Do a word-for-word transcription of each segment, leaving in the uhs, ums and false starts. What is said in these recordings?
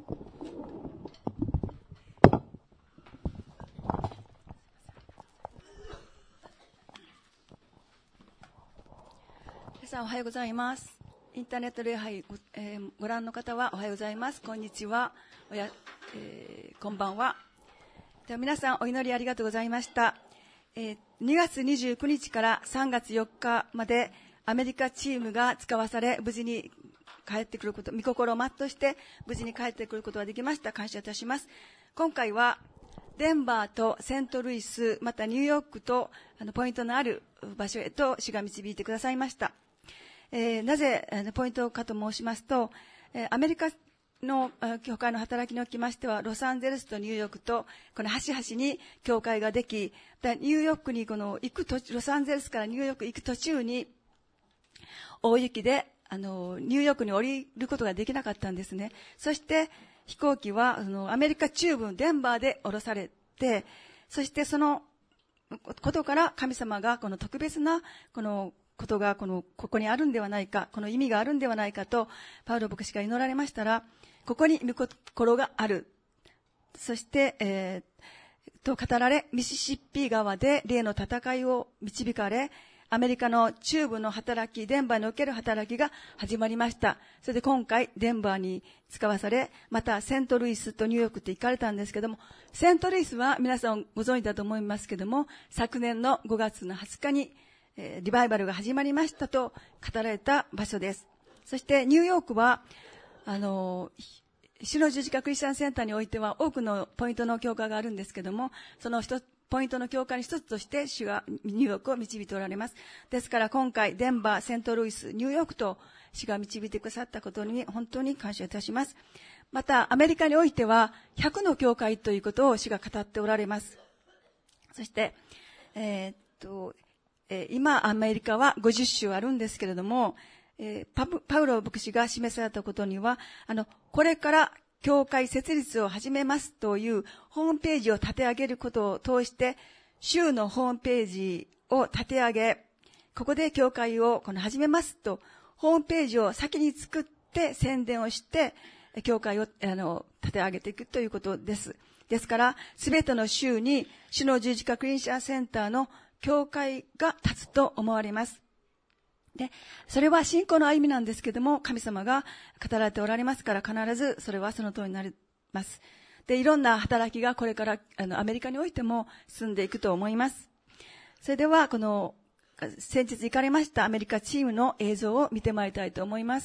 皆さんおはようございます。インターネット礼拝 ご,、えー、ご覧の方はおはようございます。こんにちは、おや、えー、こんばんは。では皆さんお祈りありがとうございました。えー、にがつにじゅうくにちからさんがつよっかまでアメリカチームが使わされ、無事に帰ってくること、御心を全うして無事に帰ってくることができました。感謝いたします。今回はデンバーとセントルイス、またニューヨークとあのポイントのある場所へと主が導いてくださいました。えー、なぜポイントかと申しますと、えー、アメリカの教会の働きにおきましては、ロサンゼルスとニューヨークとこの端々に教会ができ、ニューヨークにこの行く途中、ロサンゼルスからニューヨーク行く途中に大雪であのニューヨークに降りることができなかったんですね。そして飛行機はあのアメリカ中部デンバーで降ろされて、そしてそのことから神様がこの特別なこのことがこのここにあるんではないか、この意味があるんではないかとパウロ牧師が祈られましたら、ここに御心がある、そして、えー、と語られ、ミシシッピ川で霊の戦いを導かれ、アメリカの中部の働き、デンバーにおける働きが始まりました。それで今回デンバーに使わされ、またセントルイスとニューヨークって行かれたんですけども、セントルイスは皆さんご存知だと思いますけども、昨年のごがつのはつかにリバイバルが始まりましたと語られた場所です。そしてニューヨークはあの主の十字架クリスチャンセンターにおいては多くのポイントの教会があるんですけども、その一つポイントの教会の一つとして主がニューヨークを導いておられます。ですから今回デンバー、セントルイス、ニューヨークと主が導いてくださったことに本当に感謝いたします。またアメリカにおいてはひゃくの教会ということを主が語っておられます。そして、えー、っと今アメリカはごじゅっしゅうあるんですけれども、えー、パ, パウロ牧師が示されたことには、あのこれから教会設立を始めますというホームページを立て上げることを通して、州のホームページを立て上げ、ここで教会をこの始めますとホームページを先に作って宣伝をして教会をあの立て上げていくということです。ですからすべての州に主の十字架クリスチャンセンターの教会が立つと思われます。で、それは信仰の歩みなんですけども、神様が語られておられますから、必ずそれはその通りになります。で、いろんな働きがこれからあのアメリカにおいても進んでいくと思います。それではこの先日行かれましたアメリカチームの映像を見てまいりたいと思います。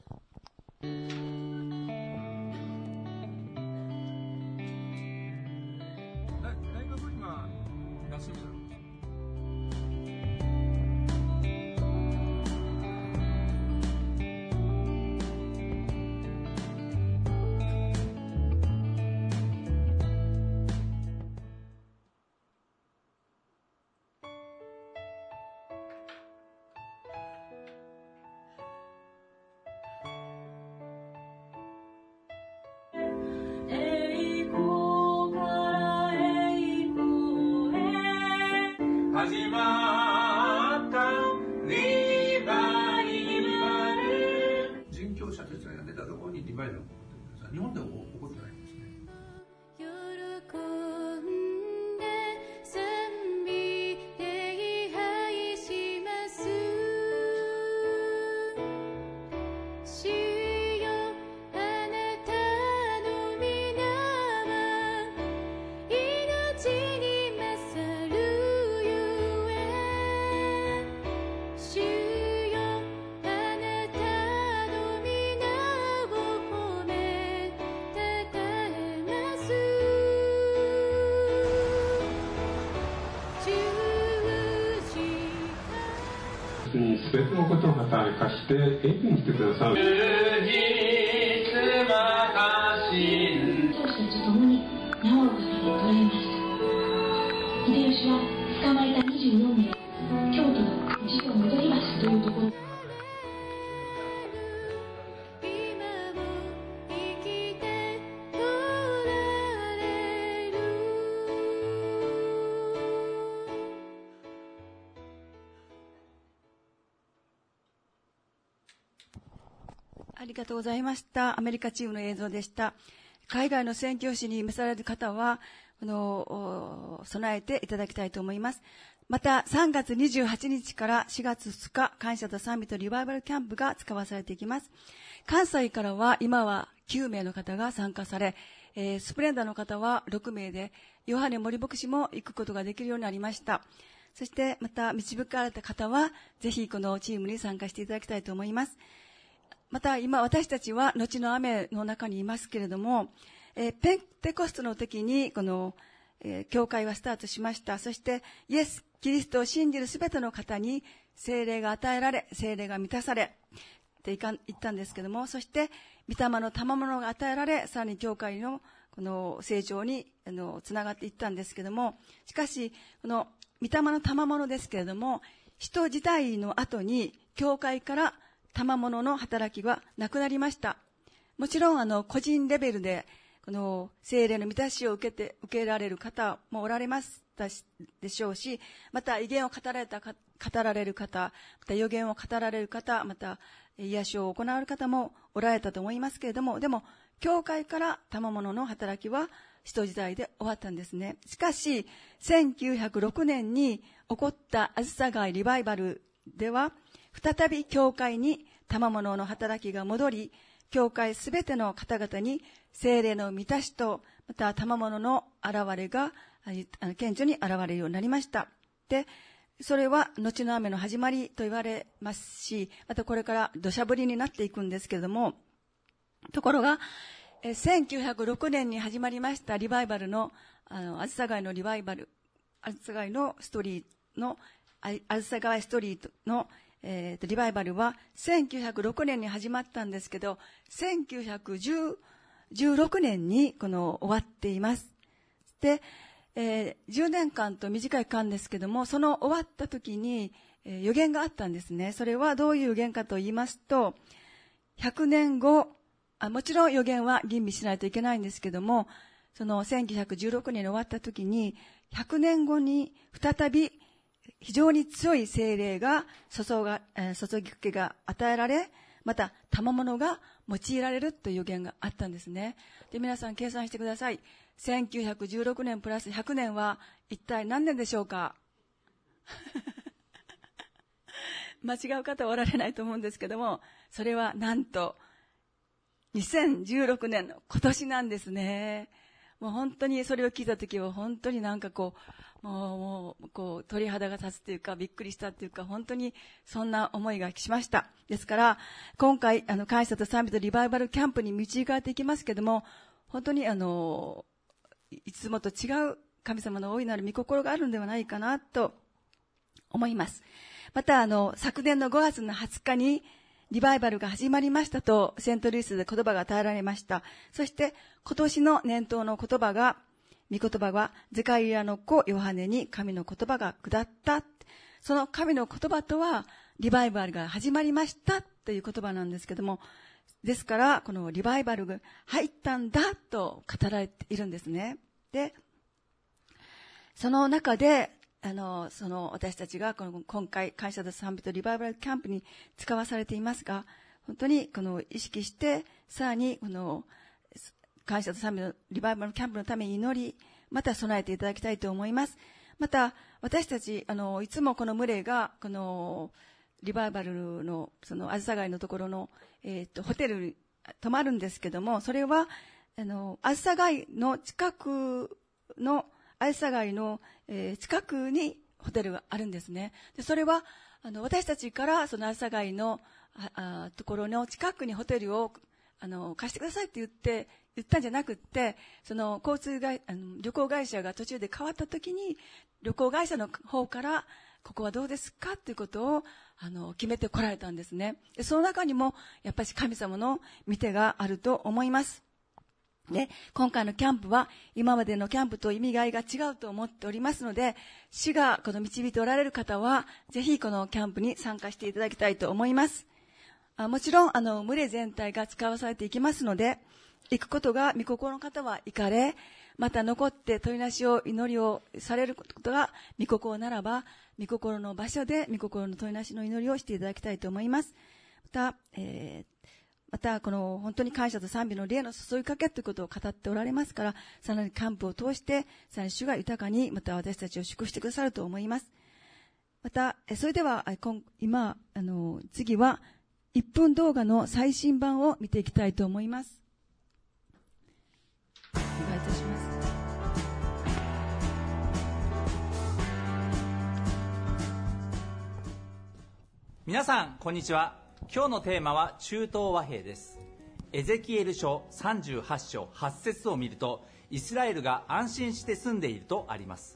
始まったリバイバル。宣教者たちが出たところにリバイバルが起こってるんですが、日本では起こってないんですね。別のことをまた生かして演技にしてくださる。私たちと共に縄をかけて捕らえました。秀吉は捕まえたにじゅうよんめい、京都の一度戻りますというところ。 ありがとうございました。アメリカチームの映像でした。海外の宣教師に召される方は、あの、備えていただきたいと思います。また、さんがつにじゅうはちにちからしがつふつか、感謝と賛美とリバイバルキャンプが使わされていきます。関西からは今はきゅうめいの方が参加され、えー、スプレンダーの方はろくめいで、ヨハネ森牧師も行くことができるようになりました。そしてまた導かれた方は、ぜひこのチームに参加していただきたいと思います。また今私たちは後の雨の中にいますけれども、えー、ペンテコストの時にこの、えー、教会はスタートしました。そしてイエス・キリストを信じるすべての方に聖霊が与えられ、聖霊が満たされって言ったんですけども、そして御霊の賜物が与えられ、さらに教会のこの成長にあのつながっていったんですけども、しかしこの御霊の賜物ですけれども、人自体の後に教会から賜物の働きはなくなりました。もちろんあの個人レベルでこの聖霊の満たしを受けて受けられる方もおられますでしょうし、また異言を語られた語られる方、また予言を語られる方、また癒しを行われる方もおられたと思いますけれども、でも教会から賜物の働きは使徒時代で終わったんですね。しかしせんきゅうひゃくろくねんに起こったあずさ街リバイバルでは、再び教会に賜物の働きが戻り、教会すべての方々に聖霊の満たしと、また賜物の現れが顕著に現れるようになりました。で、それは後の雨の始まりと言われますし、またこれから土砂降りになっていくんですけれども、ところがせんきゅうひゃくろくねんに始まりましたリバイバルのあのあずさ街のリバイバル、あずさ街のストーリーのあずさ街ストーリーのえー、とリバイバルはせんきゅうひゃくろくねんに始まったんですけど、せんきゅうひゃくじゅうろくねんにこの終わっています。で、えー、じゅうねんかんと短い間ですけども、その終わった時に、えー、予言があったんですね。それはどういう予言かと言いますと、ひゃくねんご、あもちろん予言は吟味しないといけないんですけども、そのせんきゅうひゃくじゅうろくねんに終わった時に、ひゃくねんごに再び非常に強い聖霊が注が、えー、注ぎかけが与えられ、また賜物が用いられるという予言があったんですね。で、皆さん計算してください。せんきゅうひゃくじゅうろくねんプラスひゃくねんは一体何年でしょうか？間違う方はおられないと思うんですけども、それはなんとにせんじゅうろくねんの今年なんですね。もう本当にそれを聞いたときは本当になんかこう、もう、もう、こう、鳥肌が立つというか、びっくりしたというか、本当にそんな思いがしました。ですから、今回、あの、感謝と賛美とリバイバルキャンプに導かれていきますけども、本当にあの、いつもと違う神様の大いなる御心があるんではないかなと思います。また、あの、昨年のごがつのはつかに、リバイバルが始まりましたとセントルイスで言葉が与えられました。そして今年の年頭の言葉が、御言葉はゼカリアの子ヨハネに神の言葉が下った。その神の言葉とはリバイバルが始まりましたという言葉なんですけども、ですからこのリバイバルが入ったんだと語られているんですね。で、その中であのその私たちがこの今回感謝と賛美とリバイバルキャンプに使わされていますが、本当にこの意識してさらにこの感謝と賛美のリバイバルキャンプのために祈り、また備えていただきたいと思います。また私たちあのいつもこの群れがこのリバイバルのそのあずさ街のところの、えー、とホテルに泊まるんですけども、それはあのあずさ街の近くのあずさ街の、えー、近くにホテルがあるんですね。でそれはあの私たちからそのあずさ街のああところの近くにホテルをあの貸してくださいって言って言ったんじゃなくって、その交通会あの旅行会社が途中で変わった時に旅行会社の方からここはどうですかっていうことをあの決めてこられたんですね。でその中にもやっぱり神様の御手があると思います。で、今回のキャンプは今までのキャンプと意味合いが違うと思っておりますので、主がこの導いておられる方はぜひこのキャンプに参加していただきたいと思います。あもちろんあの群れ全体が使わされていきますので、行くことが御心の方は行かれ、また残って問いなしを祈りをされることが御心ならば、御心の場所で御心の問いなしの祈りをしていただきたいと思います。また、えーまたこの本当に感謝と賛美の霊の注ぎかけということを語っておられますから、さらに幹部を通してさらに主が豊かにまた私たちを祝福してくださると思います。またそれでは今あの次はいっぷん動画の最新版を見ていきたいと思います。お願いいたします。 皆さんこんにちは。今日のテーマは中東和平です。エゼキエル書さんじゅうはち章はち節を見ると、イスラエルが安心して住んでいるとあります。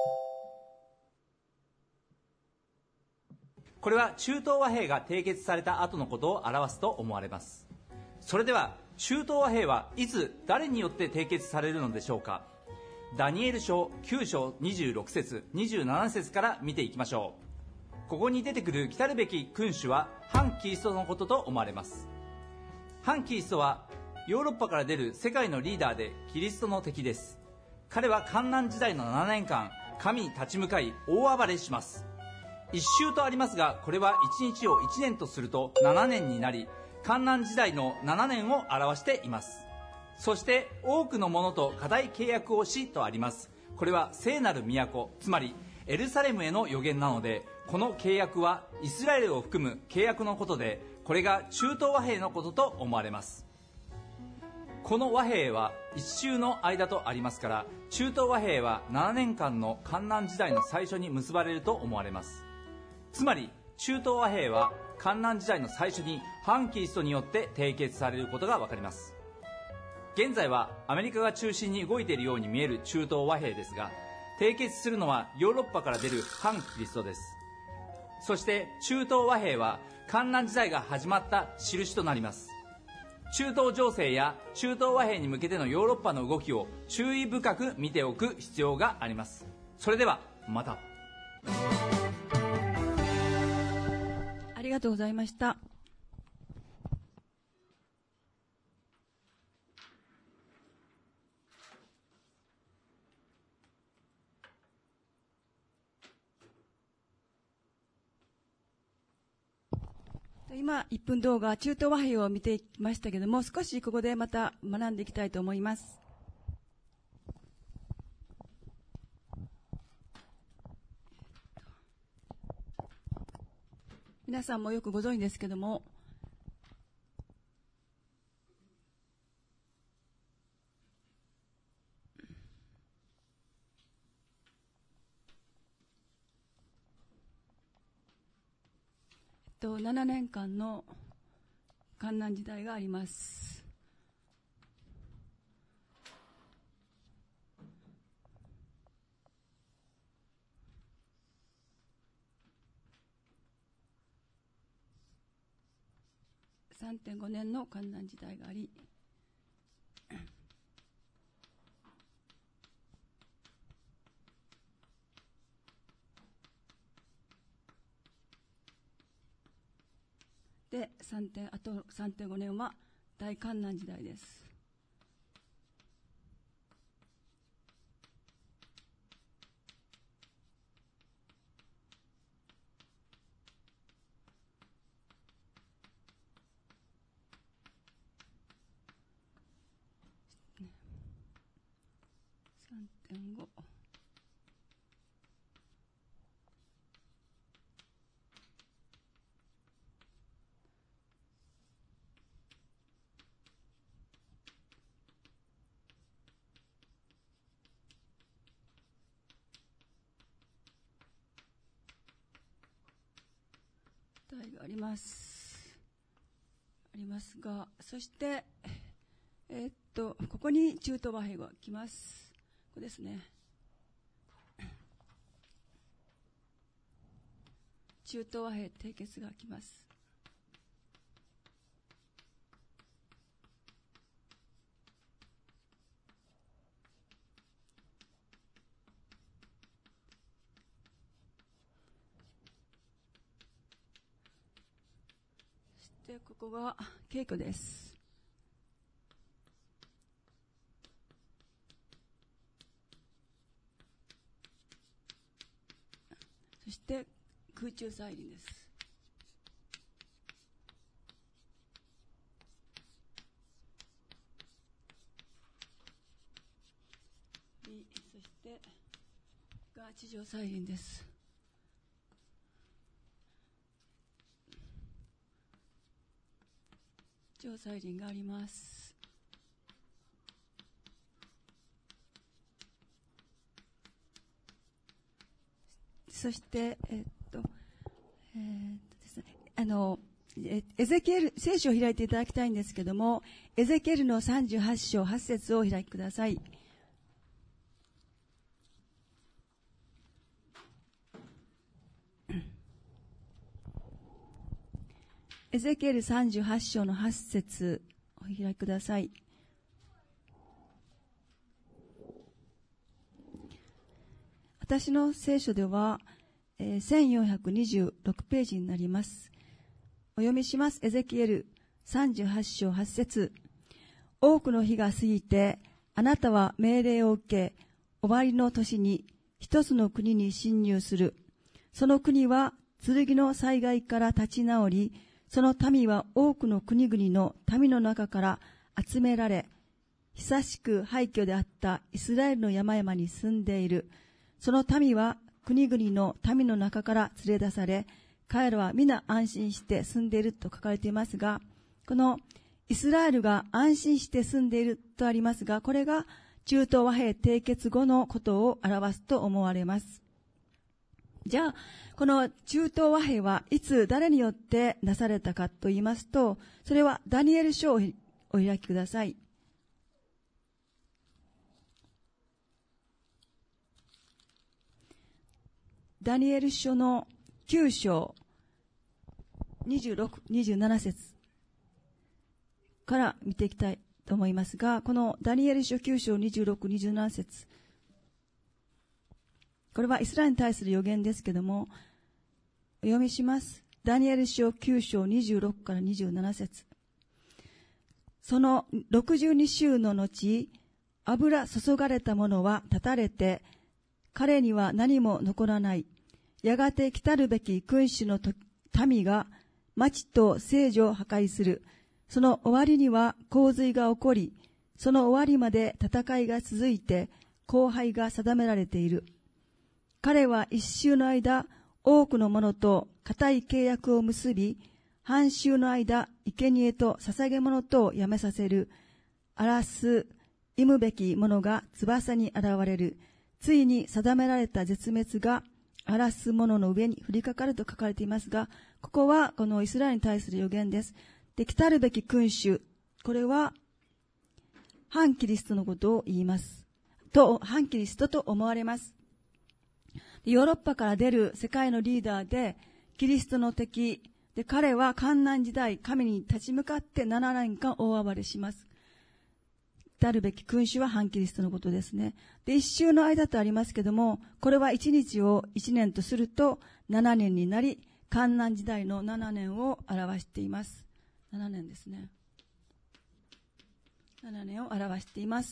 これは中東和平が締結された後のことを表すと思われます。それでは中東和平はいつ誰によって締結されるのでしょうか。ダニエル書きゅう章にじゅうろく節にじゅうなな節から見ていきましょう。ここに出てくる来たるべき君主は反キリストのことと思われます。反キリストはヨーロッパから出る世界のリーダーでキリストの敵です。彼は患難時代のななねんかん、神に立ち向かい大暴れします。一周とありますが、これは一日を一年とするとななねんになり、患難時代のななねんを表しています。そして多くのものと固い契約をしとあります。これは聖なる都、つまりエルサレムへの予言なので、この契約はイスラエルを含む契約のことで、これが中東和平のことと思われます。この和平は一周の間とありますから、中東和平はななねんかんの患難時代の最初に結ばれると思われます。つまり中東和平は患難時代の最初に反キリストによって締結されることがわかります。現在はアメリカが中心に動いているように見える中東和平ですが、締結するのはヨーロッパから出る反キリストです。そして中東和平は患難時代が始まった印となります。中東情勢や中東和平に向けてのヨーロッパの動きを注意深く見ておく必要があります。それではまた。 ありがとうございました。今いっぷん動画中東和平を見てきましたけれども、少しここでまた学んでいきたいと思います。皆さんもよくご存知ですけれども、ななねんかんの患難時代があります。さんてんごねんの患難時代があり、でさんてんあと さんてんごねんは大患難時代です。さんてんごがありますありますが、そしてえー、っとここに中東和平が来ます。ここですね。中東和平締結が来ます。そしてここが稽古です。そして空中再臨です。 してが地上再臨です。地上再臨があります。そして、えっと、えーっとですね、あの、エゼキエル、聖書を開いていただきたいんですけども、エゼキエルのさんじゅうはち章はち節をお開きください。エゼキエルさんじゅうはち章のはち節お開きください。私の聖書では、えー、せんよんひゃくにじゅうろくページになります。お読みします。エゼキエルさんじゅうはち章はち節。多くの日が過ぎて、あなたは命令を受け、終わりの年に一つの国に侵入する。その国は剣の災害から立ち直り、その民は多くの国々の民の中から集められ、久しく廃墟であったイスラエルの山々に住んでいる。その民は国々の民の中から連れ出され、彼らは皆安心して住んでいると書かれていますが、このイスラエルが安心して住んでいるとありますが、これが中東和平締結後のことを表すと思われます。じゃあ、この中東和平はいつ誰によってなされたかと言いますと、それはダニエル書をお開きください。ダニエル書のきゅう章にじゅうろく、にじゅうなな節から見ていきたいと思いますが、このダニエル書きゅう章にじゅうろく、にじゅうなな節、これはイスラエルに対する予言ですけども、お読みします。ダニエル書きゅう章にじゅうろくからにじゅうなな節。そのろくじゅうに週の後、油注がれたものは断たれて、彼には何も残らない。やがて来たるべき君主の民が町と聖女を破壊する。その終わりには洪水が起こり、その終わりまで戦いが続いて、荒廃が定められている。彼は一週の間、多くの者と固い契約を結び、半週の間、生贄と捧げ物とをやめさせる。荒らす、忌むべき者が翼に現れる。ついに定められた絶滅が荒らす者の上に降りかかると書かれていますが、ここはこのイスラエルに対する予言です。で、来たるべき君主、これは反キリストのことを言います。と、反キリストと思われます。ヨーロッパから出る世界のリーダーで、キリストの敵で、彼は患難時代、神に立ち向かってななねんかん大暴れします。来たるべき君主は反キリストのことですね。で、一週の間とありますけども、これは一日を一年とするとななねんになり、患難時代のななねんを表しています。ななねんですね。ななねんを表しています。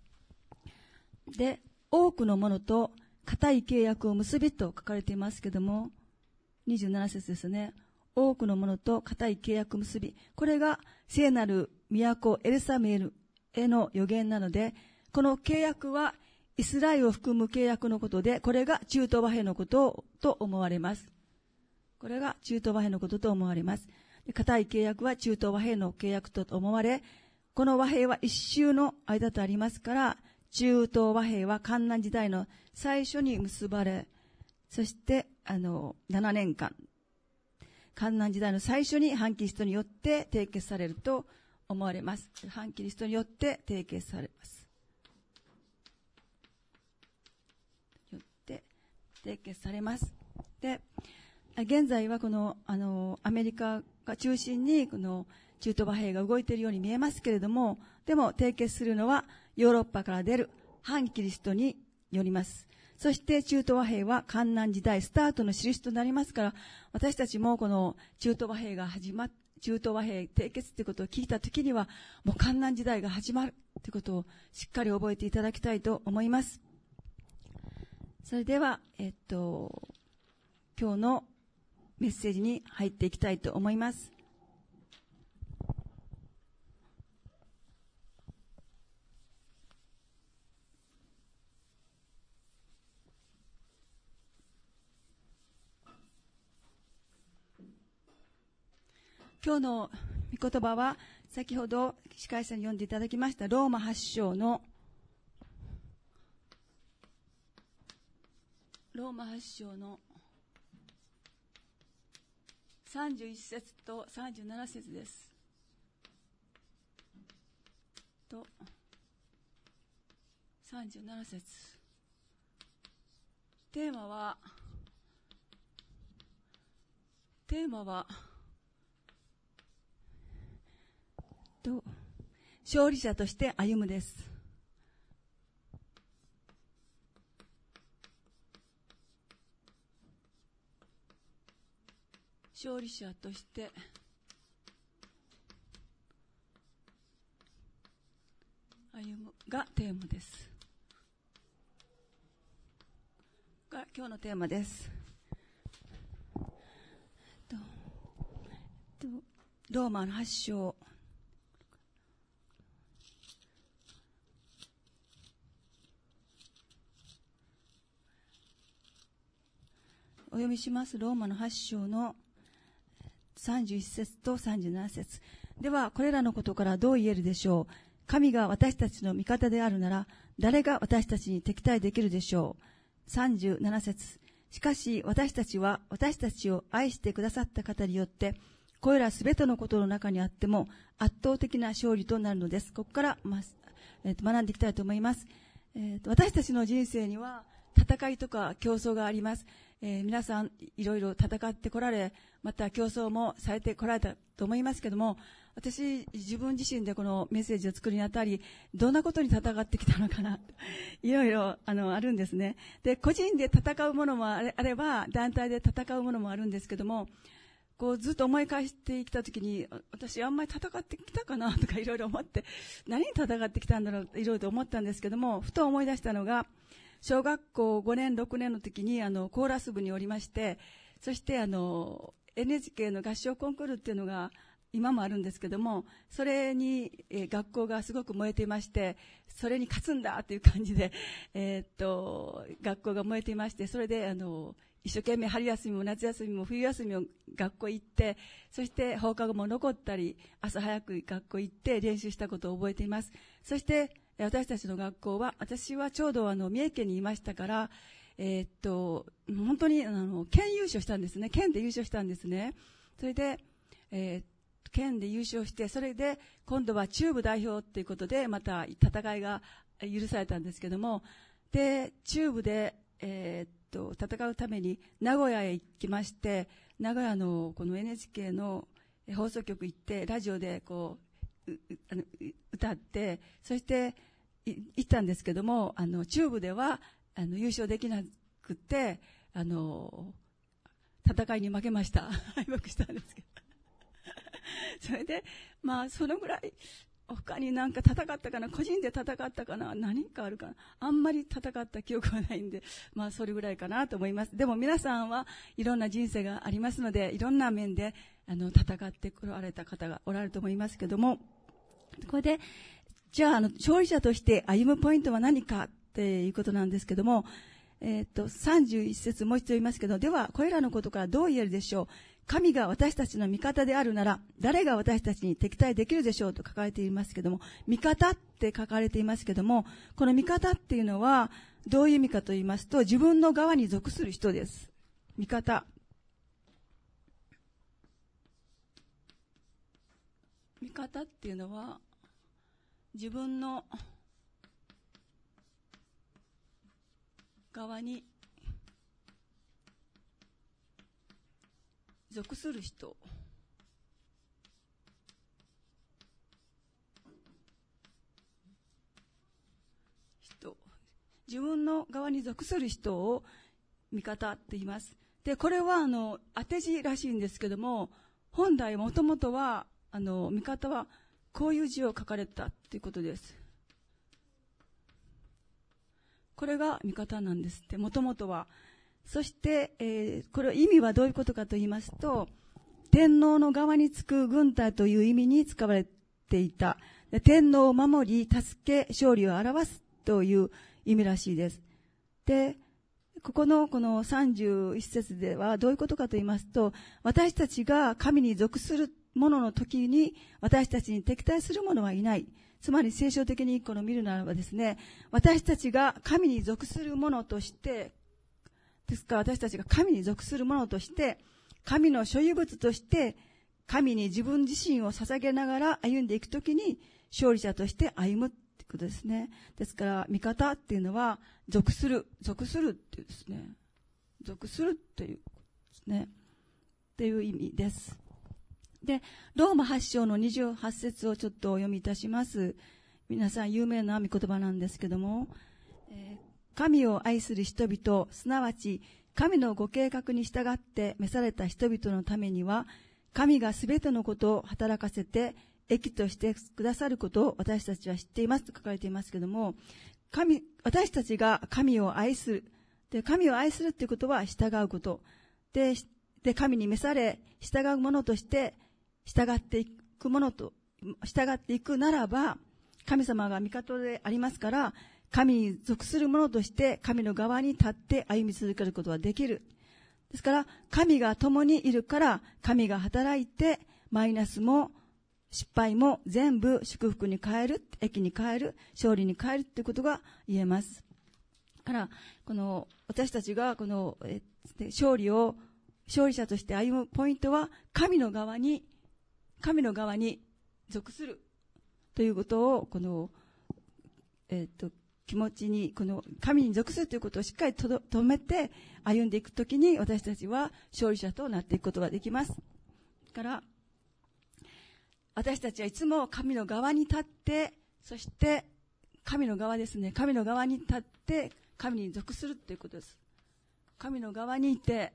で、多くの者と固い契約を結びと書かれていますけども、にじゅうなな節ですね。多くの者と固い契約を結び、これが聖なる都エルサレムへの予言なので、この契約はイスラエルを含む契約のことで、これが中東和平のことと思われます。これが中東和平のことと思われます。固い契約は中東和平の契約と思われ、この和平は一週の間とありますから、中東和平は患難時代の最初に結ばれ、そしてあのななねんかん、患難時代の最初に反キリストによって締結されると思われます。反キリストによって締結されます。よって締結されます。で、現在はこのあのアメリカが中心にこの中東和平が動いているように見えますけれども、でも締結するのはヨーロッパから出る反キリストによります。そして中東和平は患難時代スタートの印となりますから、私たちもこの中東和平が始まっ中東和平締結ということを聞いたときには、もう患難時代が始まるということをしっかり覚えていただきたいと思います。それでは、えっと、今日のメッセージに入っていきたいと思います。 今日の御言葉は先ほど司会者に読んでいただきましたローマはち章のローマはち章のさんじゅういち節とさんじゅうなな節です。とさんじゅうなな節。テーマはテーマはと勝利者として歩むです。勝利者として歩むがテーマです。が今日のテーマです。ととローマのはち章お読みします。ローマのはち章のさんじゅういち節とさんじゅうなな節では、これらのことからどう言えるでしょう。神が私たちの味方であるなら、誰が私たちに敵対できるでしょう。さんじゅうなな節。しかし私たちは私たちを愛してくださった方によって、これらすべてのことの中にあっても圧倒的な勝利となるのです。ここから、まえー、と学んでいきたいと思います。えー、と私たちの人生には戦いとか競争があります。えー、皆さんいろいろ戦ってこられ、また競争もされてこられたと思いますけども、私自分自身でこのメッセージを作るにあたり、どんなことに戦ってきたのかな、いろいろあのあるんですね。で、個人で戦うものもあれ、あれば団体で戦うものもあるんですけども、こうずっと思い返してきたときに、私あんまり戦ってきたかなとかいろいろ思って、何に戦ってきたんだろうといろいろと思ったんですけども、ふと思い出したのが、小学校ごねんろくねんの時にあのコーラス部におりまして、そしてあの エヌエイチケー の合唱コンクールっていうのが今もあるんですけども、それに、えー、学校がすごく燃えていまして、それに勝つんだという感じで、えー、っと学校が燃えていまして、それであの一生懸命春休みも夏休みも冬休みも学校行って、そして放課後も残ったり朝早く学校行って練習したことを覚えています。そして私たちの学校は、私はちょうどあの三重県にいましたから、えー、っと本当にあの県優勝したんですね。県で優勝したんですね。それで、えー、県で優勝して、それで今度は中部代表ということでまた戦いが許されたんですけども、で中部で、えー、っと戦うために名古屋へ行きまして、名古屋のこの エヌエイチケー の放送局行ってラジオでこうあの歌って、そして行ったんですけども、あの中部ではあの優勝できなくて、あの戦いに負けました。敗北したんですけどそれでまあそのぐらい、他になんか戦ったかな、個人で戦ったかな、何かあるかな、あんまり戦った記憶はないんで、まあそれぐらいかなと思います。でも皆さんはいろんな人生がありますので、いろんな面であの戦ってこられた方がおられると思いますけども、これでじゃあ、あの勝利者として歩むポイントは何かっていうことなんですけども、えー、っとさんじゅういち節もう一度言いますけど、ではこれらのことからどう言えるでしょう。神が私たちの味方であるなら、誰が私たちに敵対できるでしょうと書かれていますけども、味方って書かれていますけども、この味方っていうのはどういう意味かと言いますと、自分の側に属する人です。味方。味方っていうのは自分の側に属する人、人、自分の側に属する人を味方って言います。で、これはあの当て字らしいんですけども、本来もともとはあの味方はこういう字を書かれたということです。これが味方なんですって、もともとは。そして、えー、これ意味はどういうことかと言いますと、天皇の側につく軍隊という意味に使われていた。天皇を守り、助け、勝利を表すという意味らしいです。で、ここのこのさんじゅういち節ではどういうことかと言いますと、私たちが神に属するものの時に私たちに敵対する者はいない。つまり聖書的にこの見るならばですね、私たちが神に属する者として、ですから私たちが神に属する者として、神の所有物として、神に自分自身を捧げながら歩んでいくときに、勝利者として歩むってことですね。ですから、味方っていうのは、属する、属するっていうですね、属するというですね、っていう意味です。で、ローマはち章のにじゅうはち節をちょっとお読みいたします。皆さん有名な御言葉なんですけども、えー神を愛する人々、すなわち神のご計画に従って召された人々のためには、神がすべてのことを働かせて益としてくださることを私たちは知っていますと書かれていますけども、神、私たちが神を愛する。で、神を愛するということは従うこと。で、で神に召され、従うものとして従っていくものと、従っていくならば、神様が味方でありますから、神に属する者として神の側に立って歩み続けることができる。ですから、神が共にいるから、神が働いて、マイナスも失敗も全部祝福に変える、益に変える、勝利に変えるということが言えます。だから、この、私たちがこの、え勝利を、勝利者として歩むポイントは、神の側に、神の側に属するということを、この、えっと、気持ちに、この神に属するということをしっかりとど止めて歩んでいくときに、私たちは勝利者となっていくことができます。だから、私たちはいつも神の側に立って、そして神の側ですね、神の側に立って神に属するということです。神の側にいて、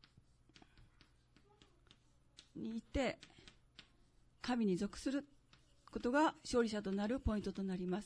にいて、神に属することが勝利者となるポイントとなります。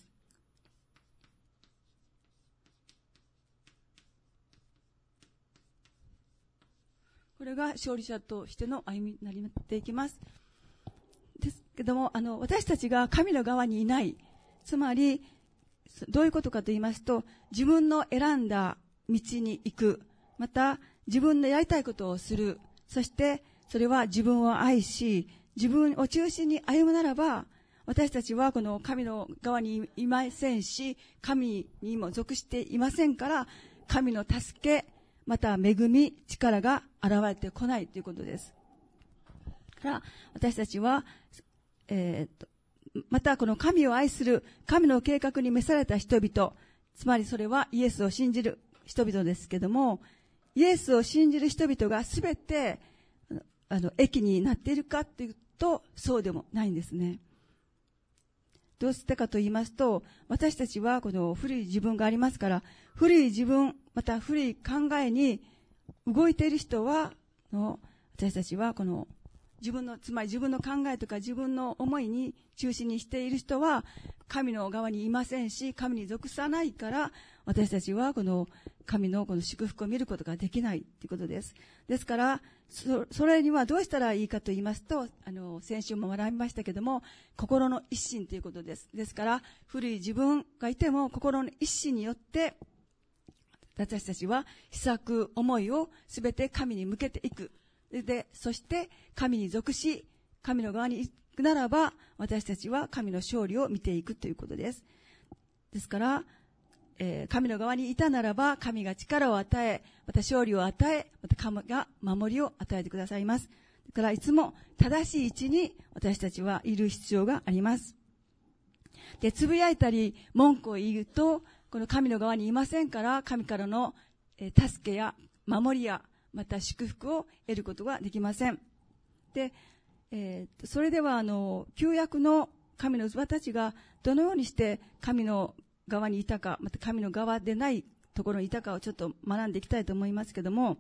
これが勝利者としての歩みになっていきます。ですけども、あの、私たちが神の側にいない。つまり、どういうことかと言いますと、自分の選んだ道に行く。また、自分のやりたいことをする。そして、それは自分を愛し、自分を中心に歩むならば、私たちはこの神の側にいませんし、神にも属していませんから、神の助け、また恵み、力が現れてこないということです。から私たちは、えー、とまたこの神を愛する神の計画に召された人々、つまりそれはイエスを信じる人々ですけども、イエスを信じる人々がすべてあの益になっているかというと、そうでもないんですね。どうしてかと言いますと、私たちはこの古い自分がありますから、古い自分、また古い考えに動いている人は、の私たちはこの自分の、つまり自分の考えとか自分の思いに中心にしている人は、神の側にいませんし、神に属さないから、私たちはこの神のこの祝福を見ることができないということです。ですから、そ, それにはどうしたらいいかと言いますと、あの、先週も学びましたけども、心の一心ということです。ですから、古い自分がいても、心の一心によって、私たちは、秘策、思いをすべて神に向けていく。で、そして神に属し、神の側に行くならば、私たちは神の勝利を見ていくということです。ですから、えー、神の側にいたならば、神が力を与え、また勝利を与え、また神が守りを与えてくださいます。だからいつも正しい位置に私たちはいる必要があります。で、つぶやいたり文句を言うと、この神の側にいませんから、神からの、えー、助けや守りや、また祝福を得ることができません。で、えー、それではあの旧約の神の器たちがどのようにして神の側にいたか、また神の側でないところにいたかをちょっと学んでいきたいと思いますけども、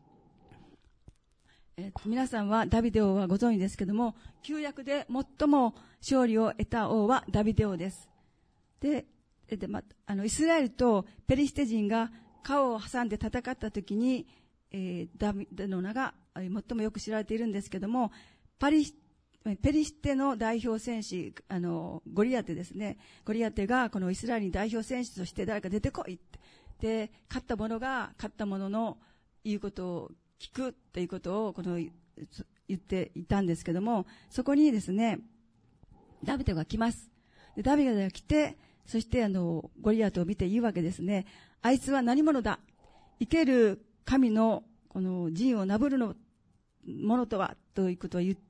えー、皆さんはダビデ王はご存知ですけども、旧約で最も勝利を得た王はダビデ王です。で、でま、あのイスラエルとペリシテ人が川を挟んで戦った時に、えー、ダビデの名が最もよく知られているんですけども、パリペリシテの代表戦士、あのゴリアテですね、ゴリアテがこのイスラエルに代表戦士として誰か出てこいって、で勝った者が勝った者の言うことを聞くっていうことをこの言っていたんですけども、そこにですね、ダビデが来ます。でダビデが来て、そしてあの、ゴリアテを見て言うわけですね。あいつは何者だ？生ける神のこの陣をなぶるのものとはということを言って、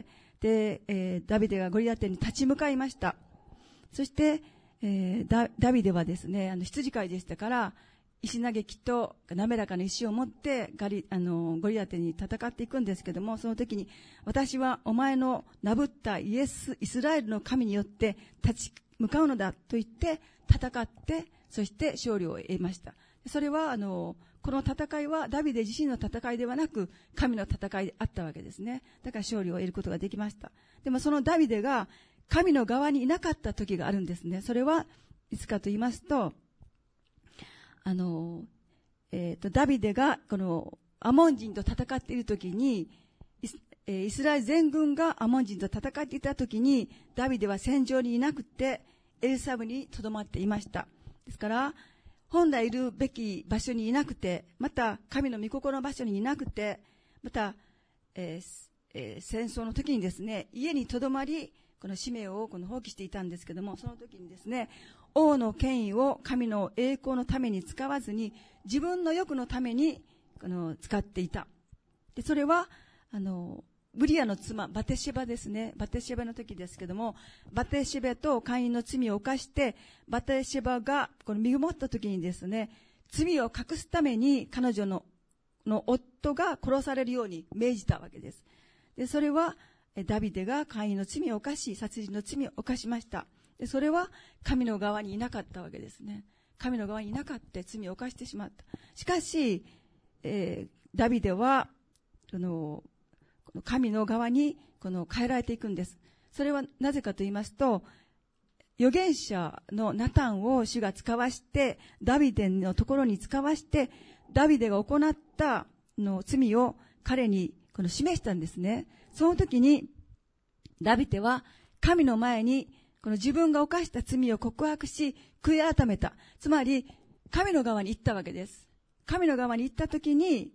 で、えー、ダビデがゴリアテに立ち向かいました。そして、えー、ダ, ダビデはですね、あの羊飼いでしたから、石投げ機と滑らかな石を持ってガリあのゴリアテに戦っていくんですけども、その時に、私はお前のなぶったイエスイスラエルの神によって立ち向かうのだと言って戦って、そして勝利を得ました。それはあのこの戦いはダビデ自身の戦いではなく、神の戦いであったわけですね。だから勝利を得ることができました。でもそのダビデが神の側にいなかった時があるんですね。それはいつかと言いますと、あの、えっと、ダビデがこのアモン人と戦っている時に、イス、えー、イスラエル全軍がアモン人と戦っていた時に、ダビデは戦場にいなくて、エルサレムに留まっていました。ですから、本来いるべき場所にいなくて、また神の御心の場所にいなくて、また、えーえー、戦争の時にですね、家に留まり、この使命をこの放棄していたんですけども、その時にですね、王の権威を神の栄光のために使わずに、自分の欲のためにこの使っていた。で、それはあのウリアの妻バテシェバですね。バテシェバの時ですけども、バテシェバとカインの罪を犯して、バテシェバがこの身ごもった時にですね、罪を隠すために彼女のの夫が殺されるように命じたわけです。で、それはダビデがカインの罪を犯し、殺人の罪を犯しました。で、それは神の側にいなかったわけですね。神の側にいなかった罪を犯してしまった。しかし、えー、ダビデはこの神の側にこの変えられていくんです。それはなぜかと言いますと、預言者のナタンを主が使わして、ダビデのところに使わして、ダビデが行ったの罪を彼にこの示したんですね。その時にダビデは神の前にこの自分が犯した罪を告白し、悔い改めた。つまり神の側に行ったわけです。神の側に行った時に、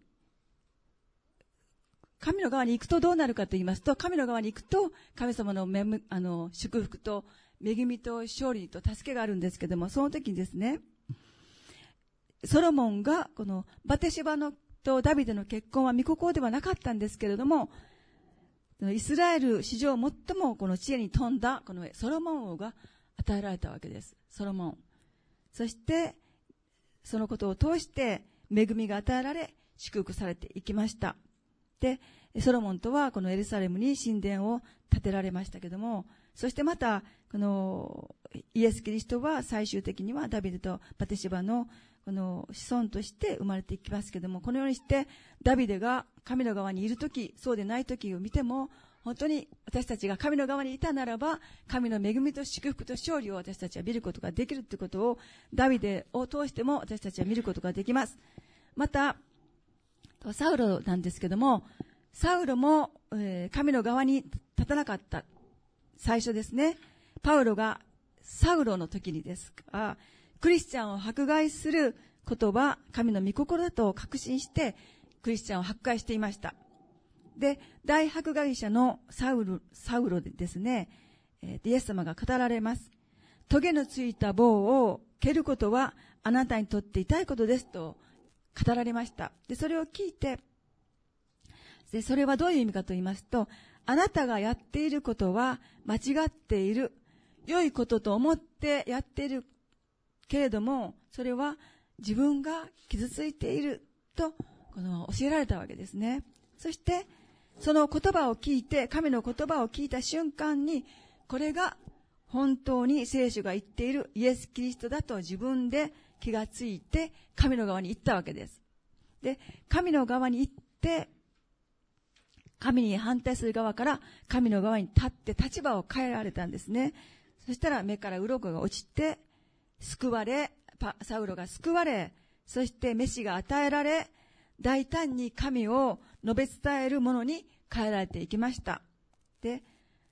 神の側に行くとどうなるかと言いますと、神の側に行くと神様のめあの祝福と恵みと勝利と助けがあるんですけども、その時にですね、ソロモンがこのバテシェバのとダビデの結婚は御心ではなかったんですけれども、イスラエル史上最もこの知恵に富んだこのソロモン王が与えられたわけです。ソロモン。そしてそのことを通して恵みが与えられ祝福されていきました。で、ソロモンとはこのエルサレムに神殿を建てられましたけども、そしてまたこのイエス・キリストは最終的にはダビデとバテシェバのこの子孫として生まれていきますけども、このようにしてダビデが神の側にいるとき、そうでないときを見ても、本当に私たちが神の側にいたならば、神の恵みと祝福と勝利を私たちは見ることができるということを、ダビデを通しても私たちは見ることができます。またサウロなんですけども、サウロも、えー、神の側に立たなかった。最初ですね、パウロがサウロの時にですが、クリスチャンを迫害することは神の御心だと確信してクリスチャンを迫害していました。で、大迫害者のサウロ、サウロでですね、えー、イエス様が語られます。トゲのついた棒を蹴ることはあなたにとって痛いことですと語られました。で、それを聞いて、で、それはどういう意味かと言いますと、あなたがやっていることは間違っている、良いことと思ってやっているけれども、それは自分が傷ついているとこの教えられたわけですね。そしてその言葉を聞いて、神の言葉を聞いた瞬間に、これが本当に聖書が言っているイエス・キリストだと自分で気がついて神の側に行ったわけです。で、神の側に行って神に反対する側から神の側に立って立場を変えられたんですね。そしたら目から鱗が落ちて救われ、サウロが救われ、そして召しが与えられ、大胆に神を述べ伝えるものに変えられていきました。で、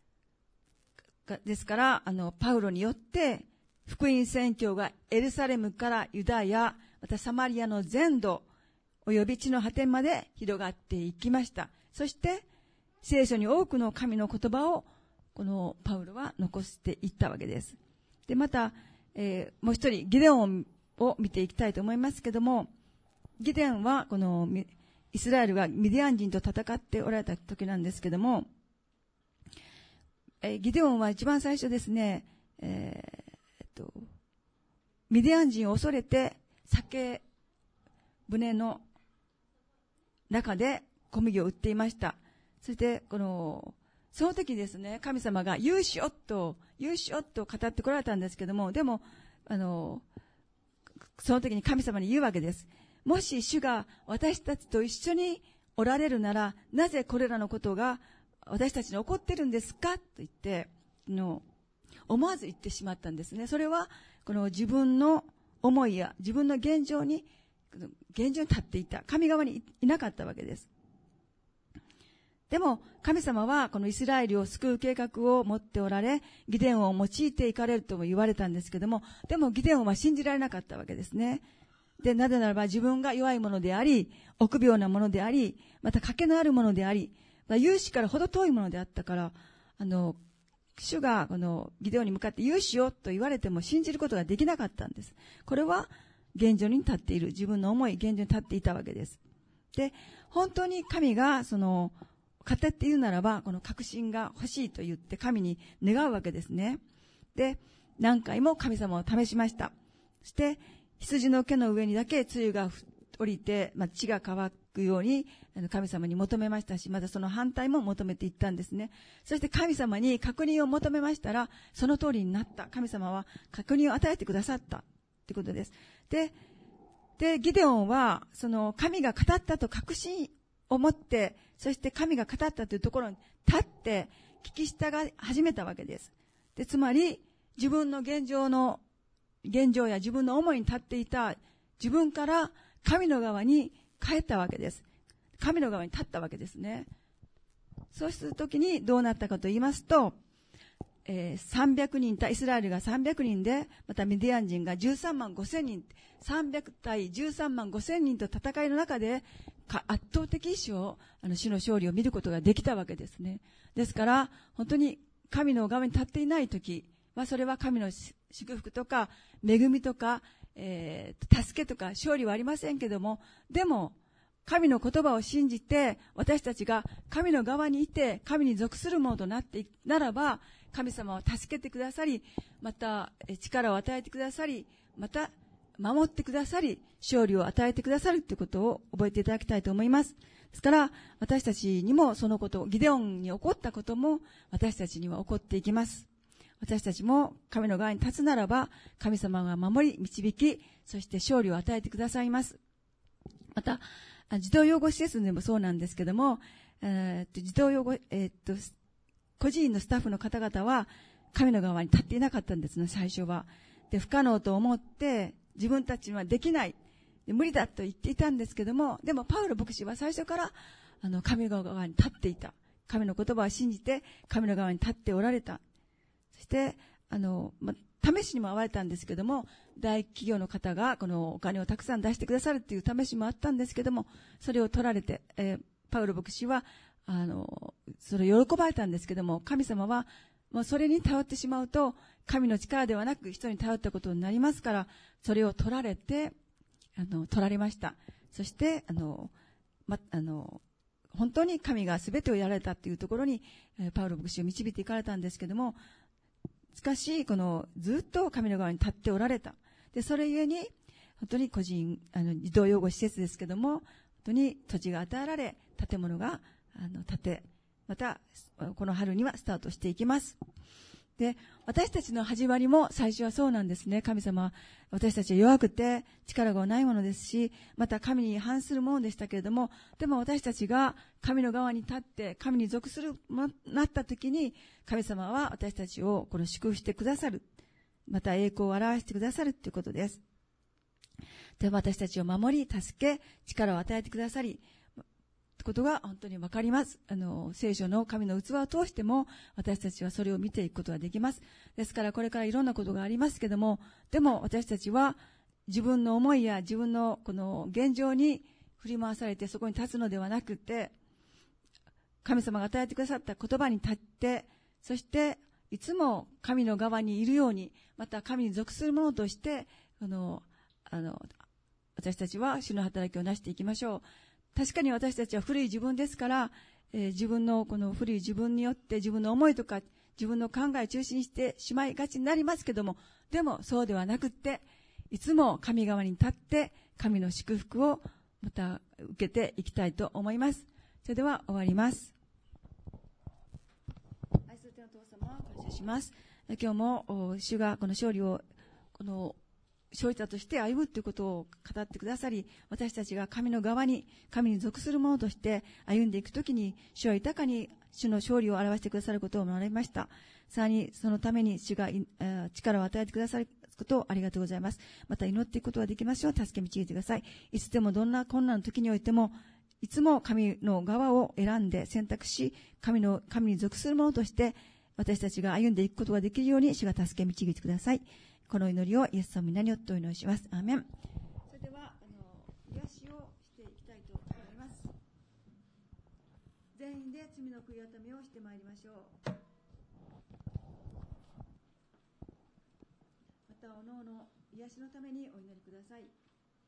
ですからあのパウロによって福音宣教がエルサレムからユダヤ、またサマリアの全土および地の果てまで広がっていきました。そして聖書に多くの神の言葉をこのパウロは残していったわけです。で、また、えー、もう一人ギデオンを見ていきたいと思いますけども、ギデオンはこのイスラエルがミディアン人と戦っておられた時なんですけども、えー、ギデオンは一番最初ですね、えーえっと、ミディアン人を恐れて酒舟の中で小麦を売っていました。そしてこのその時ですね、神様が勇しよと勇しよと語ってこられたんですけども、でもあのその時に神様に言うわけです。もし主が私たちと一緒におられるなら、なぜこれらのことが私たちに起こっているんですかと言っての思わず言ってしまったんですね。それはこの自分の思いや自分の現状に現状に立っていた神側にいなかったわけです。でも神様はこのイスラエルを救う計画を持っておられ、ギデオンを用いていかれるとも言われたんですけども、でもギデオンは信じられなかったわけですね。で、なぜならば自分が弱いものであり、臆病なものであり、また賭けのあるものであり、まあ、勇士から程遠いものであったから、あの主がこのギデオンに向かって勇士よと言われても信じることができなかったんです。これは現状に立っている、自分の思い、現状に立っていたわけです。で、本当に神がその語って言うならば、この確信が欲しいと言って神に願うわけですね。で、何回も神様を試しました。そして羊の毛の上にだけ露が降りて、まあ、血が乾くように神様に求めましたし、またその反対も求めていったんですね。そして神様に確認を求めましたら、その通りになった。神様は確認を与えてくださったということです。で、でギデオンはその神が語ったと確信を持って、そして神が語ったというところに立って聞き従い始めたわけです。で、つまり自分の現状の現状や自分の思いに立っていた自分から神の側に帰ったわけです。神の側に立ったわけですね。そうするときにどうなったかと言いますと、えー、さんびゃくにん対イスラエルがさんびゃくにんで、またミディアン人がじゅうさんまんごせんにん、さんびゃく対じゅうさんまんごせんにんと戦いの中で圧倒的主をあの主の勝利を見ることができたわけですね。ですから本当に神の側に立っていないときは、それは神の祝福とか恵みとか、えー、助けとか勝利はありませんけども、でも神の言葉を信じて私たちが神の側にいて神に属するものとなっていくならば、神様は助けてくださり、また力を与えてくださり、また守ってくださり、勝利を与えてくださるということを覚えていただきたいと思います。ですから私たちにもそのこと、ギデオンに起こったことも私たちには起こっていきます。私たちも神の側に立つならば、神様が守り導き、そして勝利を与えてくださいます。また児童養護施設でもそうなんですけども、えー、児童養護、えー、っと孤児院のスタッフの方々は神の側に立っていなかったんですね、最初は。で、不可能と思って自分たちにはできない、無理だと言っていたんですけども、でもパウロ牧師は最初からあの神の側に立っていた。神の言葉を信じて神の側に立っておられた。そしてあの、ま、試しにも会われたんですけども、大企業の方がこのお金をたくさん出してくださるっていう試しもあったんですけども、それを取られて、えー、パウロ牧師はあのそれを喜ばれたんですけども、神様はもうそれに頼ってしまうと神の力ではなく人に頼ったことになりますから、それを取られてあの取られました。そしてあの、ま、あの本当に神が全てをやられたというところに、えー、パウロ牧師を導いていかれたんですけども、しかしこのずっと神の側に立っておられた。で、それゆえに本当に個人あの児童養護施設ですけども、本当に土地が与えられ、建物があの建て、またこの春にはスタートしていきます。で、私たちの始まりも最初はそうなんですね。神様は私たちは弱くて力がないものですし、また神に反するものでしたけれども、でも私たちが神の側に立って神に属するなった時に、神様は私たちをこの祝福してくださる、また栄光を表してくださるということです。で、私たちを守り助け力を与えてくださりことが本当に分かります。あの聖書の神の器を通しても私たちはそれを見ていくことができます。ですからこれからいろんなことがありますけども、でも私たちは自分の思いや自分のこの現状に振り回されてそこに立つのではなくて、 神様が与えてくださった言葉に立って、そしていつも神の側にいるように、また神に属する者として、あの、あの、私たちは主の働きをなしていきましょう。確かに私たちは古い自分ですから、えー、自分のこの古い自分によって自分の思いとか自分の考えを中心にしてしまいがちになりますけども、でもそうではなくって、いつも神側に立って神の祝福をまた受けていきたいと思います。それでは終わります。愛する天の父様、感謝します。今日も主がこの勝利をこの勝利者として歩むということを語ってくださり、私たちが神の側に、神に属する者として歩んでいくときに、主は豊かに主の勝利を表してくださることを学びました。さらにそのために主が力を与えてくださることをありがとうございます。また祈っていくことができますよう助け導いてください。いつでもどんな困難の時においても、いつも神の側を選んで選択し、神の神に属する者として私たちが歩んでいくことができるように主が助け導いてください。この祈りをイエス様の皆によってお祈りします。アーメン。それではあの癒しをしていきたいと思います。全員で罪の悔い改めをしてまいりましょう。またおのおの癒しのためにお祈りください。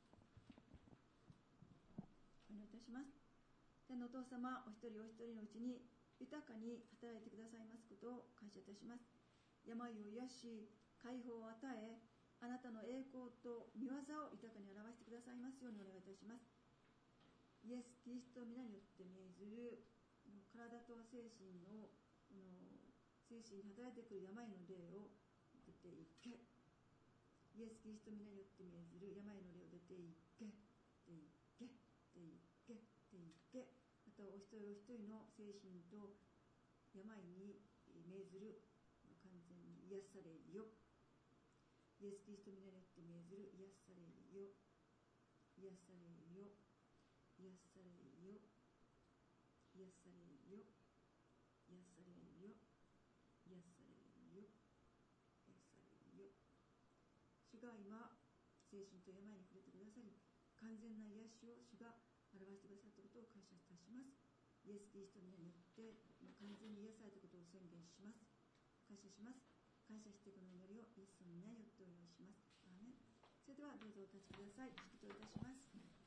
お祈りいたします。天のお父様、お一人お一人のうちに豊かに働いてくださいますことを感謝いたします。病を癒し、解放を与え、あなたの栄光と御業を豊かに表してくださいますようにお願いいたします。イエス・キリストの皆によって命ずる体と精神の精神に働いてくる病の霊を出ていけ。イエス・キリストの皆によって命ずる病の霊を出ていけ、出ていけ、出ていけ、出ていけ。またお一人お一人の精神と病に命ずる完全に癒されよ。イエス・キリストの皆によって命ずる癒されよ、癒されよ、癒されよ、癒されよ、癒されよ、癒されよ、癒されよ。主が今精神と病に触れてくださり、完全な癒しを主が表してくださったことを感謝いたします。イエス・キリストの皆によって完全に癒されたことを宣言します。感謝します。感謝してこの祈りをイエスの皆によってお祈りします。アーメン。それではどうぞお立ちください。祝祷いたします。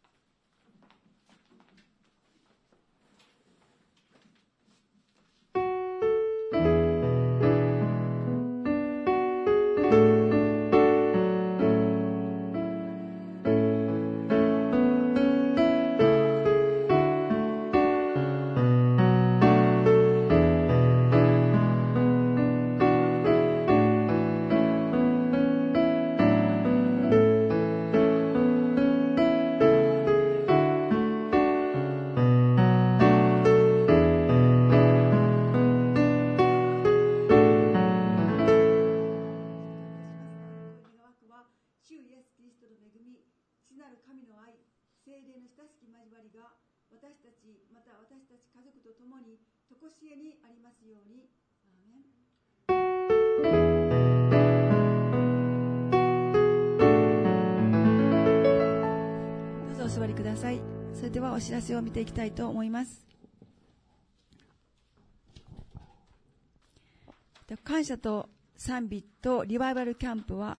私たちまた私たち家族と共に常しえにありますように。アーメン。どうぞお座りください。それではお知らせを見ていきたいと思います。感謝と賛美とリバイバルキャンプは